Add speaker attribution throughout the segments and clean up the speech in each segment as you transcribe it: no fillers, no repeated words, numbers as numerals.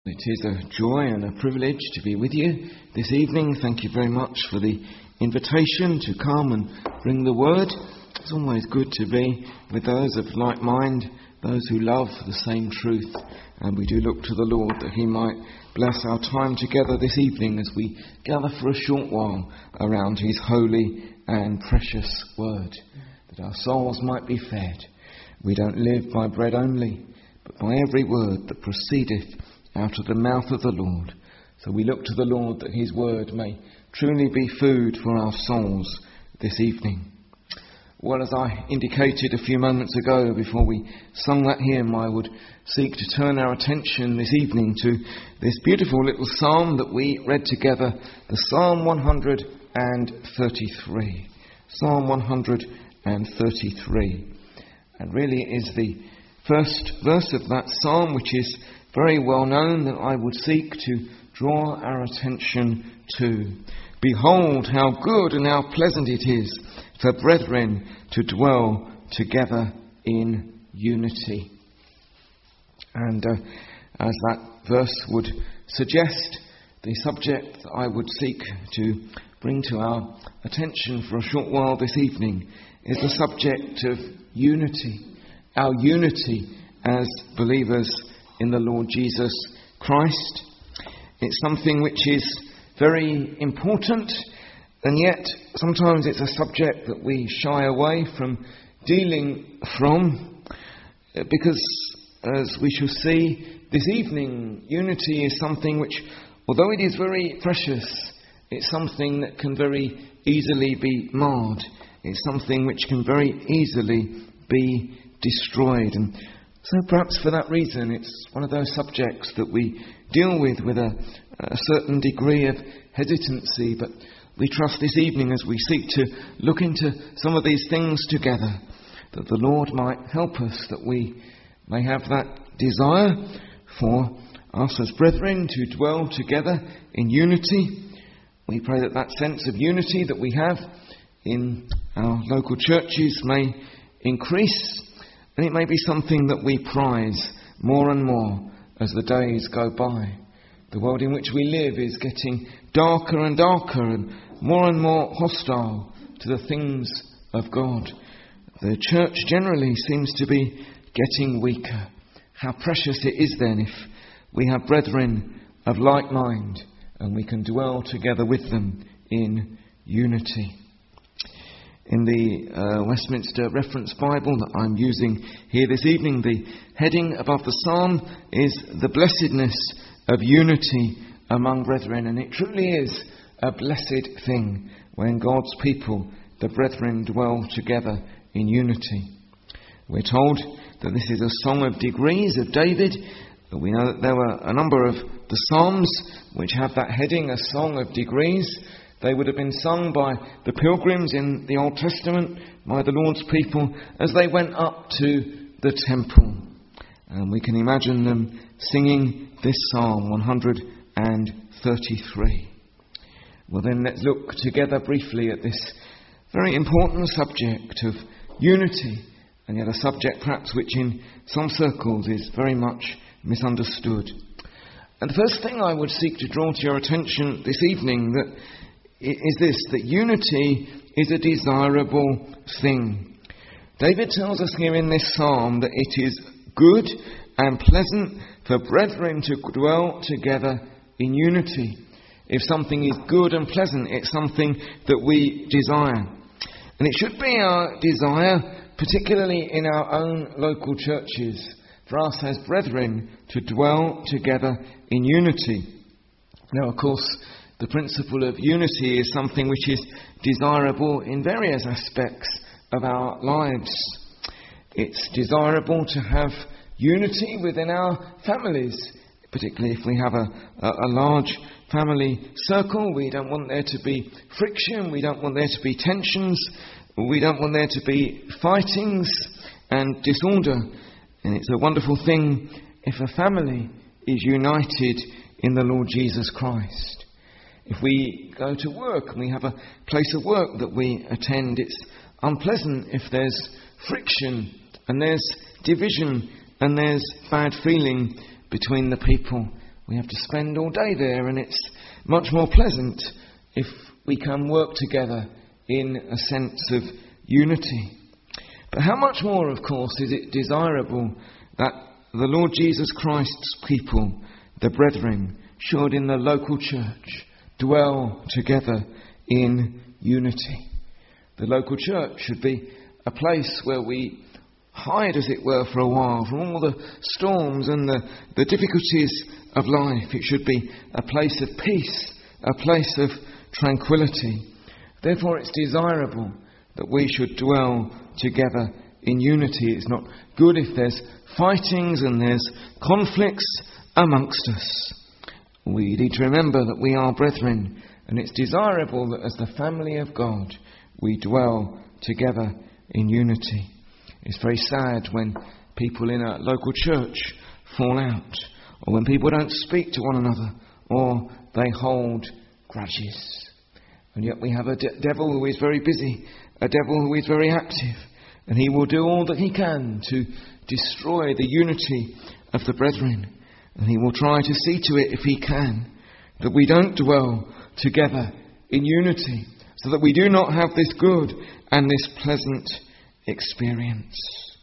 Speaker 1: It is a joy and a privilege to be with you this evening. Thank you very much for the invitation to come and bring the word. It's always good to be with those of like mind, those who love the same truth. And we do look to the Lord that he might bless our time together this evening as we gather for a short while around his holy and precious word, that our souls might be fed. We don't live by bread only, but by every word that proceedeth out of the mouth of the Lord. So we look to the Lord that his word may truly be food for our souls this evening. Well, as I indicated a few moments ago before we sung that hymn, I would seek to turn our attention this evening to this beautiful little psalm that we read together, the Psalm 133. Psalm 133. And really it is the first verse of that psalm, which is very well known, that I would seek to draw our attention to. Behold, how good and how pleasant it is for brethren to dwell together in unity. And as that verse would suggest, the subject that I would seek to bring to our attention for a short while this evening is the subject of unity. Our unity as believers in the Lord Jesus Christ. It's something which is very important, and yet sometimes it's a subject that we shy away from dealing from, because as we shall see this evening, unity is something which, although it is very precious, it's something that can very easily be marred. It's something which can very easily be destroyed. And so perhaps for that reason it's one of those subjects that we deal with a certain degree of hesitancy, but we trust this evening as we seek to look into some of these things together, that the Lord might help us, that we may have that desire for us as brethren to dwell together in unity. We pray that that sense of unity that we have in our local churches may increase, and it may be something that we prize more and more as the days go by. The world in which we live is getting darker and darker and more hostile to the things of God. The church generally seems to be getting weaker. How precious it is then if we have brethren of like mind and we can dwell together with them in unity. In the Westminster Reference Bible that I'm using here this evening, the heading above the psalm is the blessedness of unity among brethren. And it truly is a blessed thing when God's people, the brethren, dwell together in unity. We're told that this is a song of degrees of David. We know that there were a number of the psalms which have that heading, a song of degrees. They would have been sung by the pilgrims in the Old Testament, by the Lord's people, as they went up to the temple. And we can imagine them singing this Psalm 133. Well then, let's look together briefly at this very important subject of unity, and yet a subject perhaps which in some circles is very much misunderstood. And the first thing I would seek to draw to your attention this evening is this, that unity is a desirable thing. David tells us here in this psalm that it is good and pleasant for brethren to dwell together in unity. If something is good and pleasant, it's something that we desire. And it should be our desire, particularly in our own local churches, for us as brethren to dwell together in unity. Now, of course, the principle of unity is something which is desirable in various aspects of our lives. It's desirable to have unity within our families, particularly if we have a large family circle. We don't want there to be friction, we don't want there to be tensions, we don't want there to be fightings and disorder. And it's a wonderful thing if a family is united in the Lord Jesus Christ. If we go to work and we have a place of work that we attend, it's unpleasant if there's friction and there's division and there's bad feeling between the people we have to spend all day there, and it's much more pleasant if we can work together in a sense of unity. But how much more, of course, is it desirable that the Lord Jesus Christ's people, the brethren, should in the local church dwell together in unity. The local church should be a place where we hide, as it were, for a while from all the storms and the difficulties of life. It should be a place of peace, a place of tranquility. Therefore, it's desirable that we should dwell together in unity. It's not good if there's fightings and there's conflicts amongst us. We need to remember that we are brethren, and it's desirable that as the family of God we dwell together in unity. It's very sad when people in a local church fall out, or when people don't speak to one another, or they hold grudges. And yet we have a devil who is very busy, a devil who is very active, and he will do all that he can to destroy the unity of the brethren. And he will try to see to it, if he can, that we don't dwell together in unity, so that we do not have this good and this pleasant experience.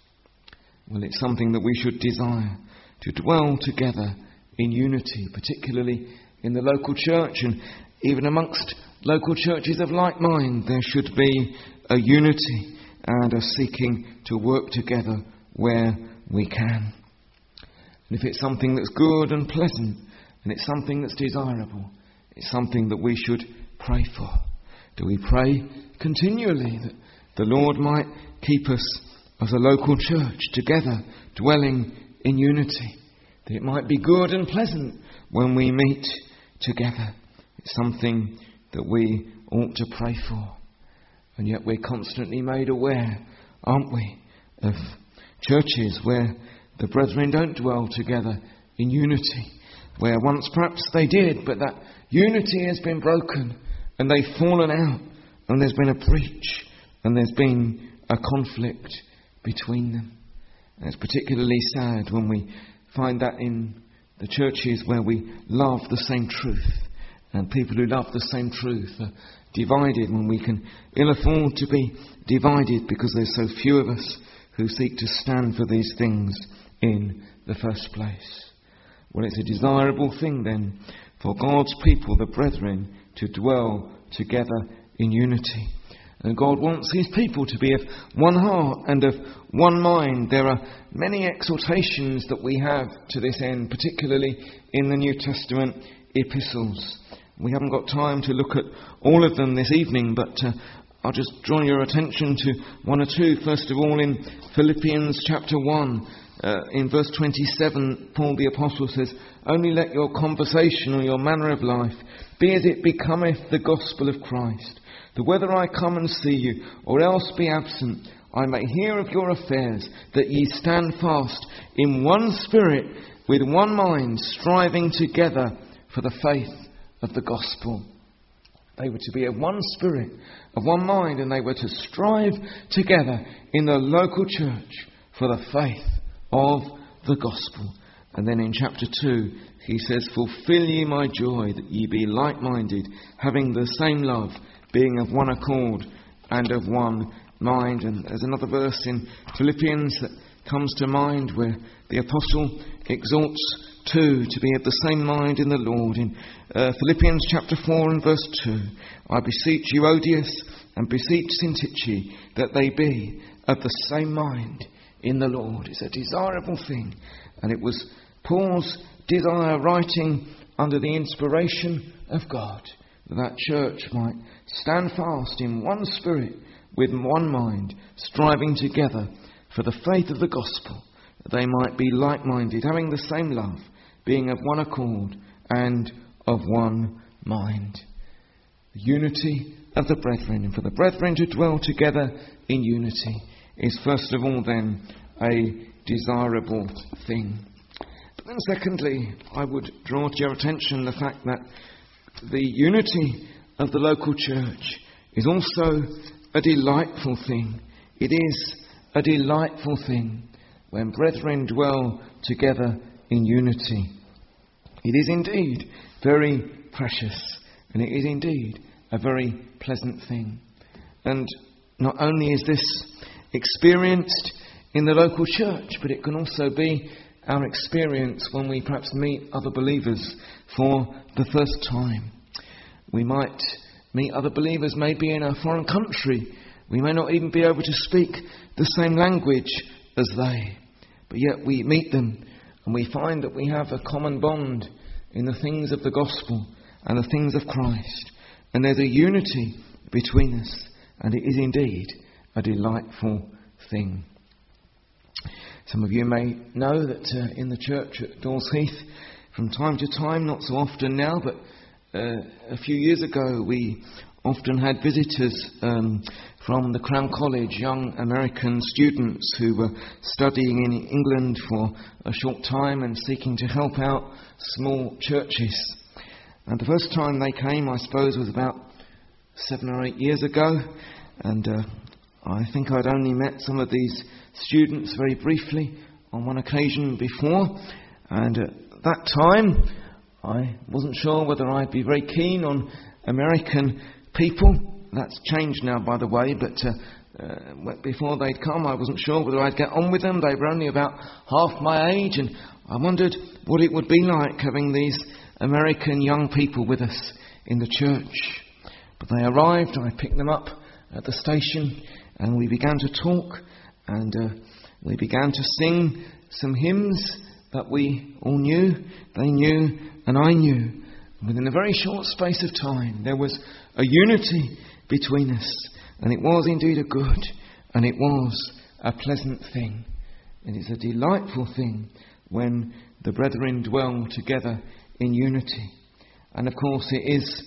Speaker 1: Well, it's something that we should desire, to dwell together in unity, particularly in the local church, and even amongst local churches of like mind. There should be a unity and a seeking to work together where we can. And if it's something that's good and pleasant, and it's something that's desirable, it's something that we should pray for. Do we pray continually that the Lord might keep us as a local church together, dwelling in unity, that it might be good and pleasant when we meet together? It's something that we ought to pray for. And yet we're constantly made aware, aren't we, of churches where the brethren don't dwell together in unity, where once perhaps they did, but that unity has been broken and they've fallen out, and there's been a breach, and there's been a conflict between them. And it's particularly sad when we find that in the churches where we love the same truth, and people who love the same truth are divided, when we can ill afford to be divided because there's so few of us who seek to stand for these things in the first place. Well, it's a desirable thing then for God's people, the brethren, to dwell together in unity. And God wants his people to be of one heart and of one mind. There are many exhortations that we have to this end, particularly in the New Testament epistles. We haven't got time to look at all of them this evening, but I'll just draw your attention to one or two. First of all, in Philippians chapter 1, in verse 27, Paul the Apostle says, "Only let your conversation or your manner of life be as it becometh the gospel of Christ, that whether I come and see you, or else be absent, I may hear of your affairs, that ye stand fast in one spirit, with one mind, striving together for the faith of the gospel." They were to be of one spirit, of one mind, and they were to strive together in the local church for the faith of the gospel. And then in chapter 2, he says, "Fulfill ye my joy, that ye be like-minded, having the same love, being of one accord and of one mind." And there's another verse in Philippians that comes to mind where the apostle exhorts two to be of the same mind in the Lord. In Philippians chapter 4 and verse 2, "I beseech you, Odius, and beseech Syntyche, that they be of the same mind in the Lord." It's a desirable thing, and it was Paul's desire, writing under the inspiration of God, that church might stand fast in one spirit, with one mind, striving together for the faith of the gospel, that they might be like-minded, having the same love, being of one accord and of one mind. The unity of the brethren, and for the brethren to dwell together in unity, is first of all then a desirable thing. But then secondly, I would draw to your attention the fact that the unity of the local church is also a delightful thing. It is a delightful thing when brethren dwell together in unity. It is indeed very precious, and it is indeed a very pleasant thing. And not only is this experienced in the local church, but it can also be our experience when we perhaps meet other believers for the first time. We might meet other believers maybe in a foreign country. We may not even be able to speak the same language as they, but yet we meet them and we find that we have a common bond in the things of the gospel and the things of Christ. And there's a unity between us, and it is indeed a delightful thing. Some of you may know that in the church at Dawes Heath, from time to time, not so often now, but a few years ago, we often had visitors from the Crown College, young American students who were studying in England for a short time and seeking to help out small churches. And the first time they came, I suppose, was about 7 or 8 years ago, and I think I'd only met some of these students very briefly on one occasion before, and at that time I wasn't sure whether I'd be very keen on American people. That's changed now, by the way, but before they'd come I wasn't sure whether I'd get on with them. They were only about half my age, and I wondered what it would be like having these American young people with us in the church. But they arrived, I picked them up at the station, and we began to talk, and we began to sing some hymns that we all knew, they knew, and I knew. Within a very short space of time, there was a unity between us, and it was indeed a good, and it was a pleasant thing. It is a delightful thing when the brethren dwell together in unity. And of course it is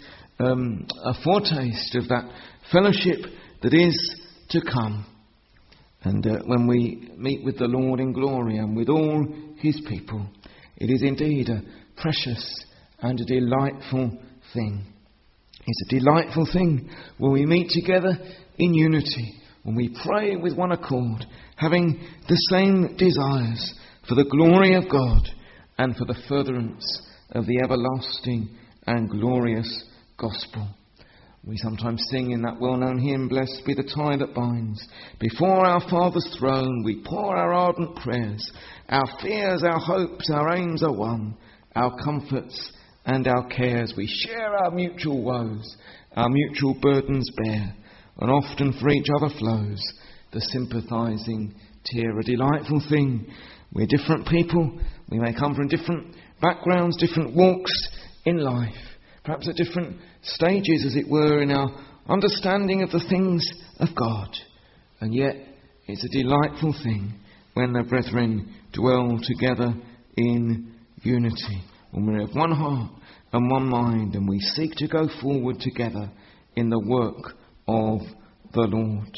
Speaker 1: a foretaste of that fellowship that is to come. And when we meet with the Lord in glory and with all his people, it is indeed a precious and a delightful thing. It's a delightful thing when we meet together in unity, when we pray with one accord, having the same desires for the glory of God and for the furtherance of the everlasting and glorious gospel. We sometimes sing in that well-known hymn, "Blessed be the tie that binds. Before our Father's throne we pour our ardent prayers. Our fears, our hopes, our aims are one. Our comforts and our cares. We share our mutual woes, our mutual burdens bear. And often for each other flows the sympathizing tear." A delightful thing. We're different people. We may come from different backgrounds, different walks in life. Perhaps at different stages, as it were, in our understanding of the things of God. And yet, it's a delightful thing when the brethren dwell together in unity. When we have one heart and one mind, and we seek to go forward together in the work of the Lord.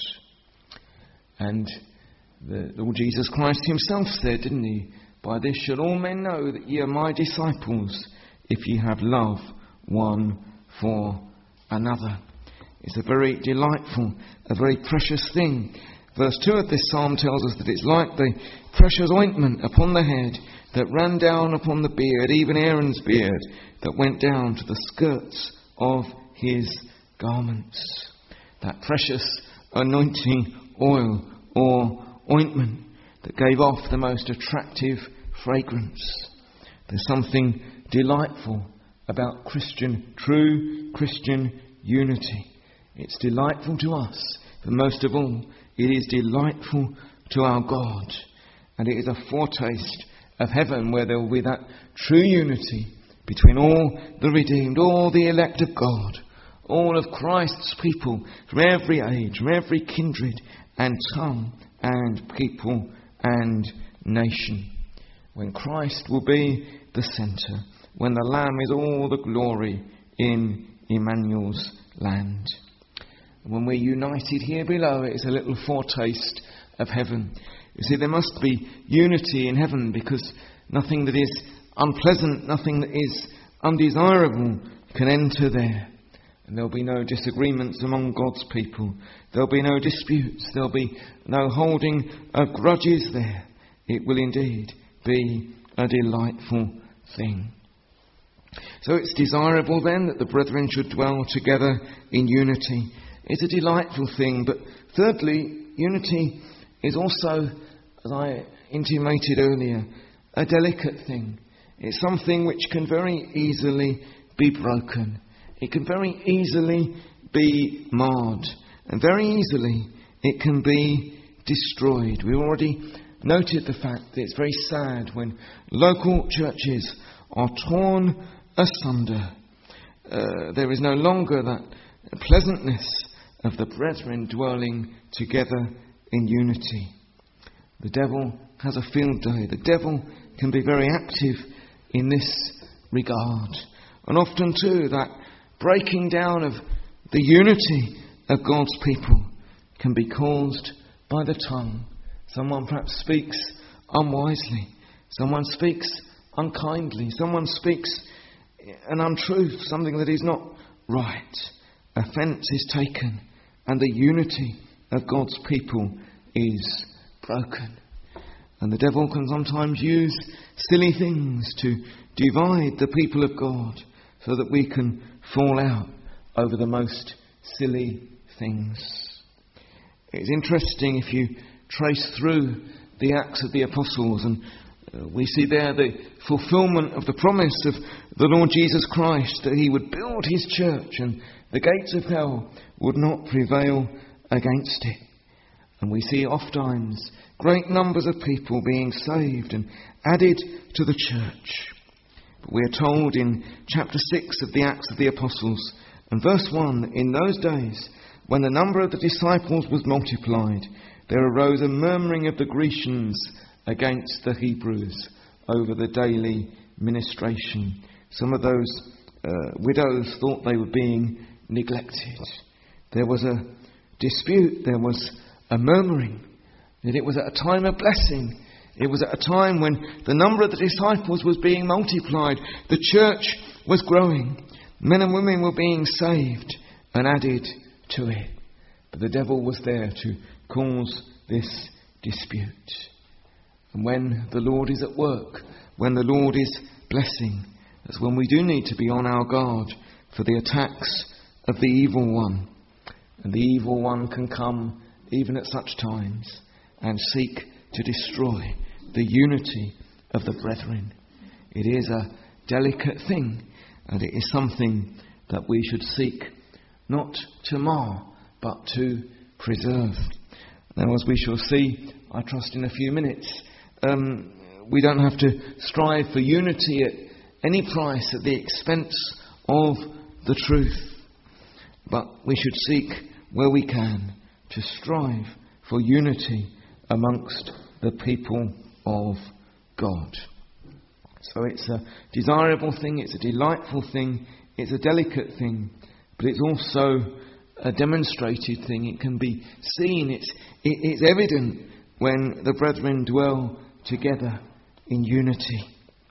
Speaker 1: And the Lord Jesus Christ himself said, didn't he? "By this shall all men know that ye are my disciples, if ye have love one for another." It's a very delightful, a very precious thing. Verse 2 of this psalm tells us that it's like the precious ointment upon the head that ran down upon the beard, even Aaron's beard, that went down to the skirts of his garments. That precious anointing oil or ointment that gave off the most attractive fragrance. There's something delightful about true Christian unity. It's delightful to us, but most of all, it is delightful to our God. And it is a foretaste of heaven where there will be that true unity between all the redeemed, all the elect of God, all of Christ's people from every age, from every kindred and tongue and people and nation. When Christ will be the centre, when the Lamb is all the glory in Emmanuel's land. When we're united here below, it is a little foretaste of heaven. You see, there must be unity in heaven, because nothing that is unpleasant, nothing that is undesirable can enter there. And there'll be no disagreements among God's people. There'll be no disputes. There'll be no holding of grudges there. It will indeed be a delightful thing. So it's desirable then that the brethren should dwell together in unity. It's a delightful thing, but thirdly, unity is also, as I intimated earlier, a delicate thing. It's something which can very easily be broken. It can very easily be marred, and very easily it can be destroyed. We've already noted the fact that it's very sad when local churches are torn asunder. There is no longer that pleasantness of the brethren dwelling together in unity. The devil has a field day. The devil can be very active in this regard. And often too, that breaking down of the unity of God's people can be caused by the tongue. Someone perhaps speaks unwisely. Someone speaks unkindly. Someone speaks an untruth, something that is not right. Offence is taken, and the unity of God's people is broken. And the devil can sometimes use silly things to divide the people of God so that we can fall out over the most silly things. It's interesting if you trace through the Acts of the Apostles, and we see there the fulfilment of the promise of the Lord Jesus Christ that he would build his church and the gates of hell would not prevail against it. And we see oft times great numbers of people being saved and added to the church. But we are told in chapter 6 of the Acts of the Apostles and verse 1, in those days when the number of the disciples was multiplied, there arose a murmuring of the Grecians against the Hebrews over the daily ministration. Some of those widows thought they were being neglected. There was a dispute, there was a murmuring, that it was at a time of blessing. It was at a time when the number of the disciples was being multiplied. The church was growing. Men and women were being saved and added to it. But the devil was there to cause this dispute. And when the Lord is at work, when the Lord is blessing, that's when we do need to be on our guard for the attacks of the evil one. And the evil one can come even at such times and seek to destroy the unity of the brethren. It is a delicate thing, and it is something that we should seek not to mar, but to preserve. Now, as we shall see, I trust in a few minutes, we don't have to strive for unity at any price at the expense of the truth. But we should seek, where we can, to strive for unity amongst the people of God. So it's a desirable thing, it's a delightful thing, it's a delicate thing, but it's also a demonstrated thing. It can be seen, it's evident when the brethren dwell together in unity.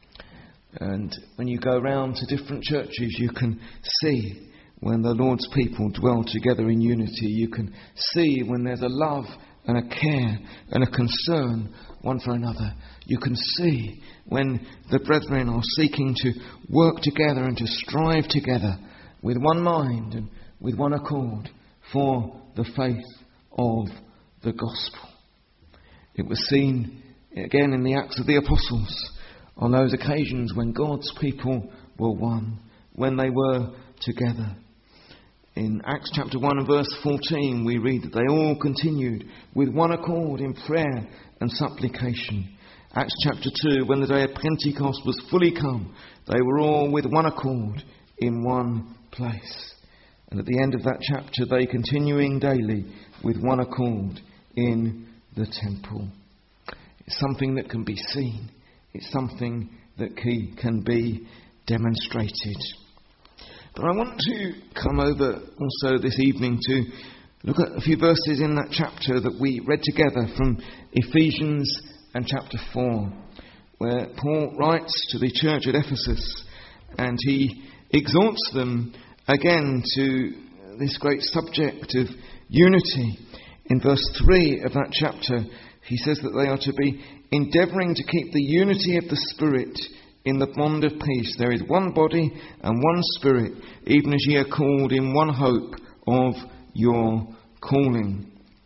Speaker 1: And when you go around to different churches, you can see when the Lord's people dwell together in unity. You can see when there's a love and a care and a concern one for another. You can see when the brethren are seeking to work together and to strive together with one mind and with one accord for the faith of the gospel. It was seen again in the Acts of the Apostles on those occasions when God's people were one, when they were together. In Acts chapter 1 and verse 14 we read that they all continued with one accord in prayer and supplication. Acts chapter 2, when the day of Pentecost was fully come, they were all with one accord in one place. And at the end of that chapter, they continuing daily with one accord in the temple. It's something that can be seen. It's something that can be demonstrated. But I want to come over also this evening to look at a few verses in that chapter that we read together from Ephesians and chapter 4, where Paul writes to the church at Ephesus and he exhorts them again to this great subject of unity. In verse 3 of that chapter, he says that they are to be endeavouring to keep the unity of the Spirit in the bond of peace. There is one body and one Spirit, even as ye are called in one hope of your calling.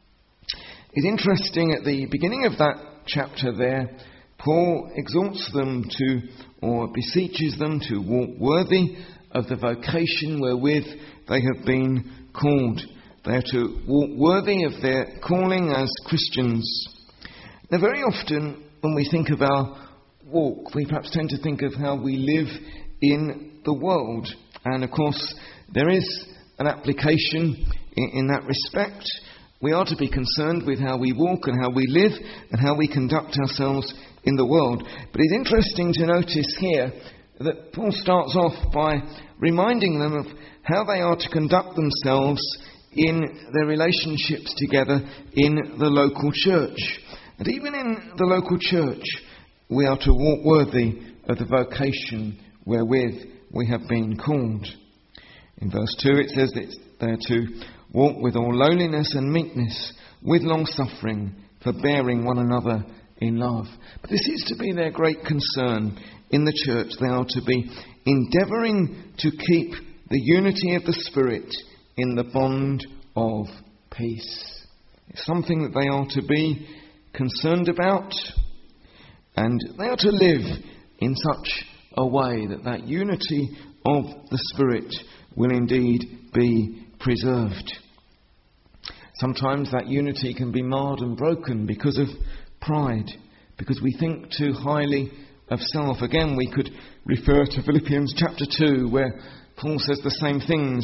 Speaker 1: It's interesting, at the beginning of that chapter there, Paul exhorts them to, or beseeches them to, walk worthy of the vocation wherewith they have been called. They are to walk worthy of their calling as Christians. Now, very often when we think of our walk, we perhaps tend to think of how we live in the world. And of course, there is an application in that respect. We are to be concerned with how we walk and how we live and how we conduct ourselves in the world. But it's interesting to notice here that Paul starts off by reminding them of how they are to conduct themselves in their relationships together in the local church. And even in the local church, we are to walk worthy of the vocation wherewith we have been called. In verse 2 it says that they're to walk with all lowliness and meekness, with long suffering, forbearing one another in love. But this is to be their great concern in the church. They are to be endeavouring to keep the unity of the Spirit in the bond of peace. It's something that they are to be concerned about, and they are to live in such a way that that unity of the Spirit will indeed be preserved. Sometimes that unity can be marred and broken because of pride, because we think too highly of self. Again, we could refer to Philippians chapter 2, where Paul says the same things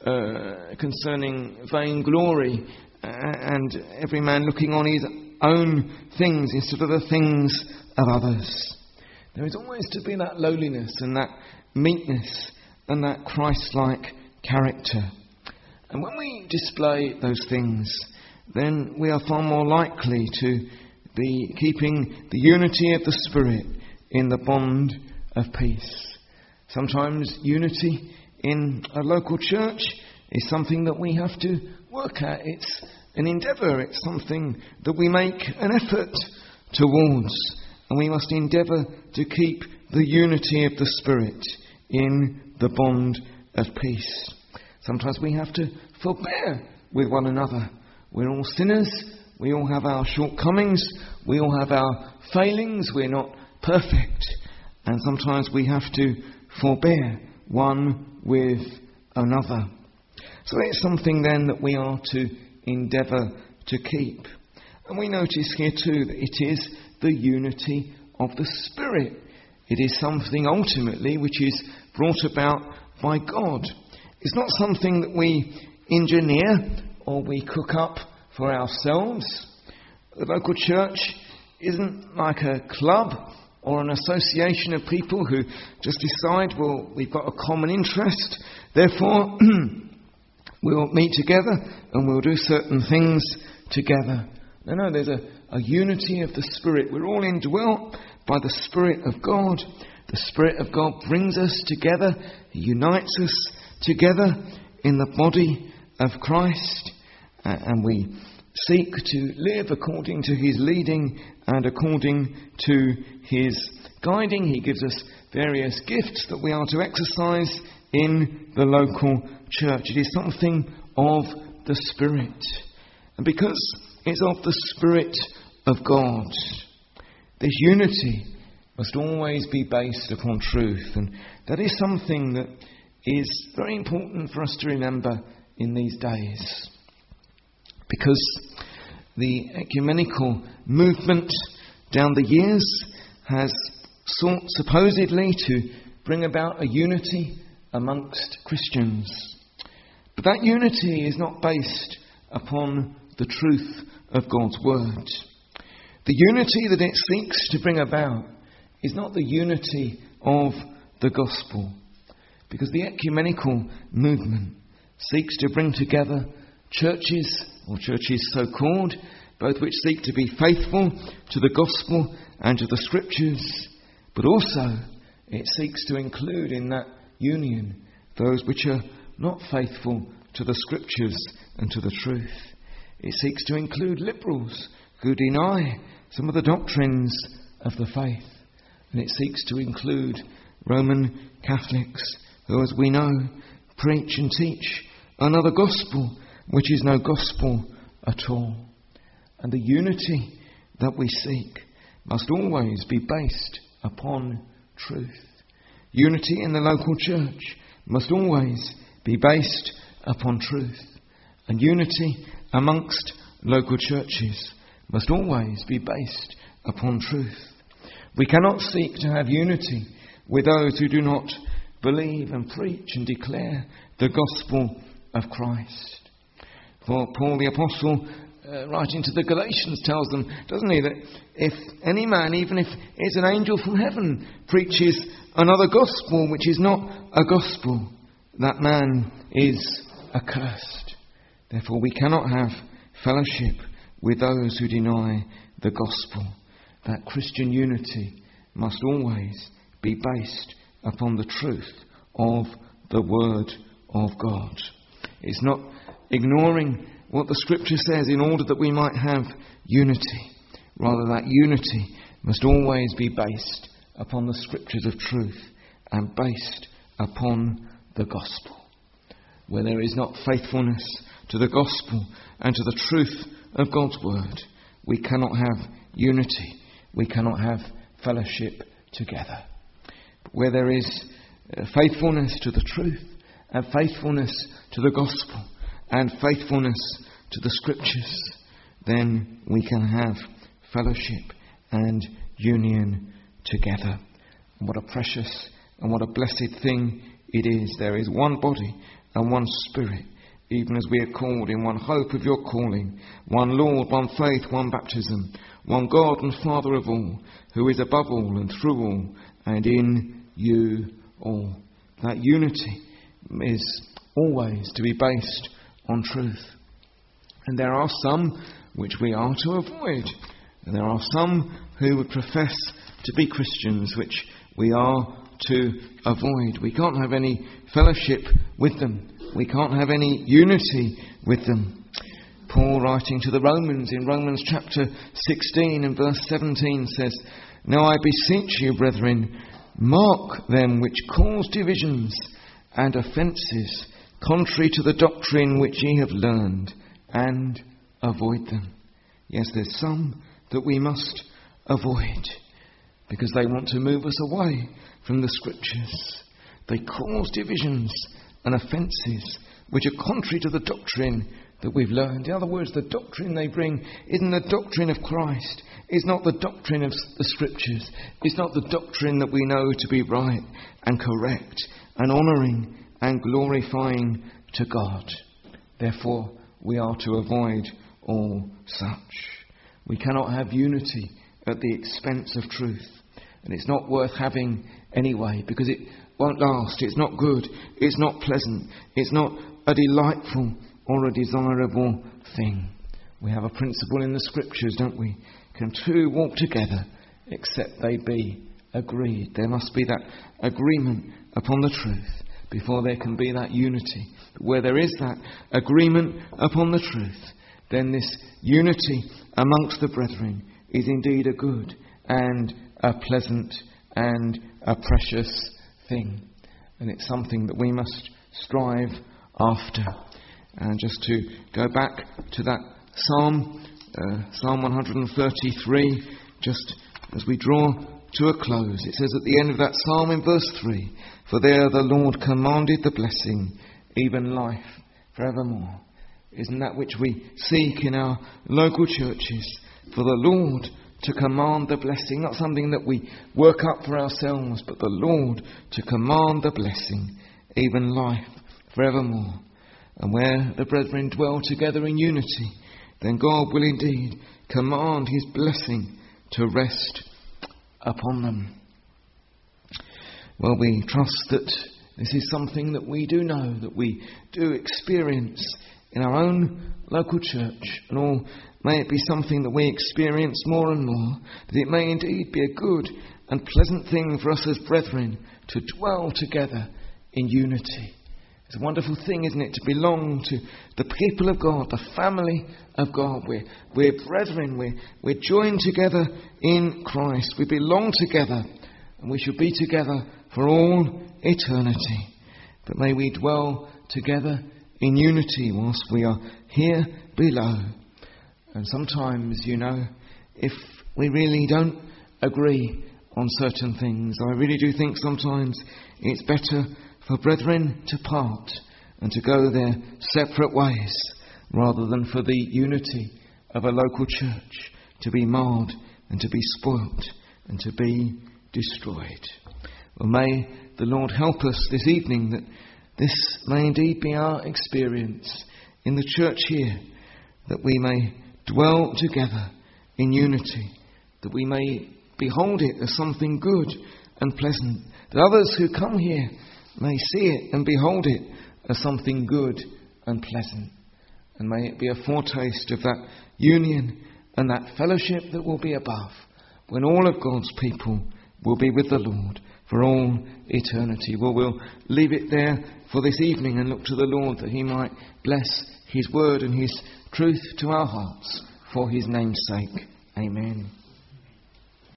Speaker 1: concerning vainglory and every man looking on his own things instead of the things of others. There is always to be that lowliness and that meekness and that Christ-like character. And when we display those things, then we are far more likely to be keeping the unity of the Spirit in the bond of peace. Sometimes unity in a local church is something that we have to work at. It's an endeavour. It's something that we make an effort towards. And we must endeavour to keep the unity of the Spirit in the bond of peace. Sometimes we have to forbear with one another. We're all sinners. We all have our shortcomings. We all have our failings. We're not perfect. And sometimes we have to forbear one with another. So it's something then that we are to endeavour to keep. And we notice here too that it is the unity of the Spirit. It is something ultimately which is brought about by God. It's not something that we engineer or we cook up for ourselves. The local church isn't like a club or an association of people who just decide, well, we've got a common interest, therefore we'll meet together and we'll do certain things together. No, there's a unity of the Spirit. We're all indwelt by the Spirit of God. The Spirit of God brings us together. He unites us together in the body of Christ. And we seek to live according to His leading and according to His guiding. He gives us various gifts that we are to exercise in the local church. It is something of the Spirit. And because it's of the Spirit of God, this unity must always be based upon truth. And that is something that is very important for us to remember in these days. Because the ecumenical movement down the years has sought supposedly to bring about a unity amongst Christians. But that unity is not based upon the truth of God's word. The unity that it seeks to bring about is not the unity of the gospel. Because the ecumenical movement seeks to bring together churches, or churches so called, both which seek to be faithful to the gospel and to the scriptures, but also it seeks to include in that union those which are not faithful to the scriptures and to the truth. It seeks to include liberals who deny some of the doctrines of the faith. And it seeks to include Roman Catholics who, as we know, preach and teach another gospel, which is no gospel at all. And the unity that we seek must always be based upon truth. Unity in the local church must always be based upon truth. And unity amongst local churches must always be based upon truth. We cannot seek to have unity with those who do not believe and preach and declare the gospel of Christ. For Paul the Apostle, writing to the Galatians, tells them, doesn't he, that if any man, even if it's an angel from heaven, preaches another gospel which is not a gospel, that man is accursed. Therefore we cannot have fellowship with those who deny the gospel. That Christian unity must always be based upon the truth of the Word of God. It's not ignoring what the Scripture says in order that we might have unity. Rather, that unity must always be based upon the Scriptures of truth and based upon the gospel. Where there is not faithfulness to the gospel and to the truth of God's word, we cannot have unity. We cannot have fellowship together. But where there is faithfulness to the truth and faithfulness to the gospel and faithfulness to the Scriptures, then we can have fellowship and union together. And what a precious and what a blessed thing it is. There is one body and one Spirit, even as we are called in one hope of your calling, one Lord, one faith, one baptism, one God and Father of all, who is above all and through all and in you all. That unity is always to be based on truth. And there are some which we are to avoid. And there are some who would profess to be Christians which we are to avoid. We can't have any fellowship with them. We can't have any unity with them. Paul, writing to the Romans in Romans chapter 16 and verse 17, says, "Now I beseech you, brethren, mark them which cause divisions and offences, contrary to the doctrine which ye have learned, and avoid them." Yes, there's some that we must avoid because they want to move us away from the Scriptures. They cause divisions and offences which are contrary to the doctrine that we've learned. In other words, the doctrine they bring isn't the doctrine of Christ. It's not the doctrine of the Scriptures. It's not the doctrine that we know to be right and correct and honouring and glorifying to God. Therefore, we are to avoid all such. We cannot have unity at the expense of truth. And it's not worth having anyway, because it won't last. It's not good. It's not pleasant. It's not a delightful or a desirable thing. We have a principle in the Scriptures, don't we? Can two walk together except they be agreed? There must be that agreement upon the truth before there can be that unity. But where there is that agreement upon the truth, then this unity amongst the brethren is indeed a good and a pleasant and a precious thing. And it's something that we must strive after. And just to go back to that Psalm 133, just as we draw to a close, it says at the end of that Psalm in verse 3, "For there the Lord commanded the blessing, even life forevermore." Isn't that which we seek in our local churches? For the Lord to command the blessing, not something that we work up for ourselves, but the Lord to command the blessing, even life forevermore. And where the brethren dwell together in unity, then God will indeed command his blessing to rest upon them. Well, we trust that this is something that we do know, that we do experience in our own local church, and all may it be something that we experience more and more, that it may indeed be a good and pleasant thing for us as brethren to dwell together in unity. It's a wonderful thing, isn't it, to belong to the people of God, the family of God. We're brethren, we're joined together in Christ. We belong together and we shall be together for all eternity. But may we dwell together in unity whilst we are here below. And sometimes, if we really don't agree on certain things, I really do think sometimes it's better for brethren to part and to go their separate ways, rather than for the unity of a local church to be marred and to be spoilt and to be destroyed. Well, may the Lord help us this evening that this may indeed be our experience in the church here, that we may dwell together in unity, that we may behold it as something good and pleasant, that others who come here may see it and behold it as something good and pleasant. And may it be a foretaste of that union and that fellowship that will be above, when all of God's people will be with the Lord for all eternity. Well, we'll leave it there for this evening and look to the Lord that he might bless his word and his truth to our hearts for his name's sake. Amen.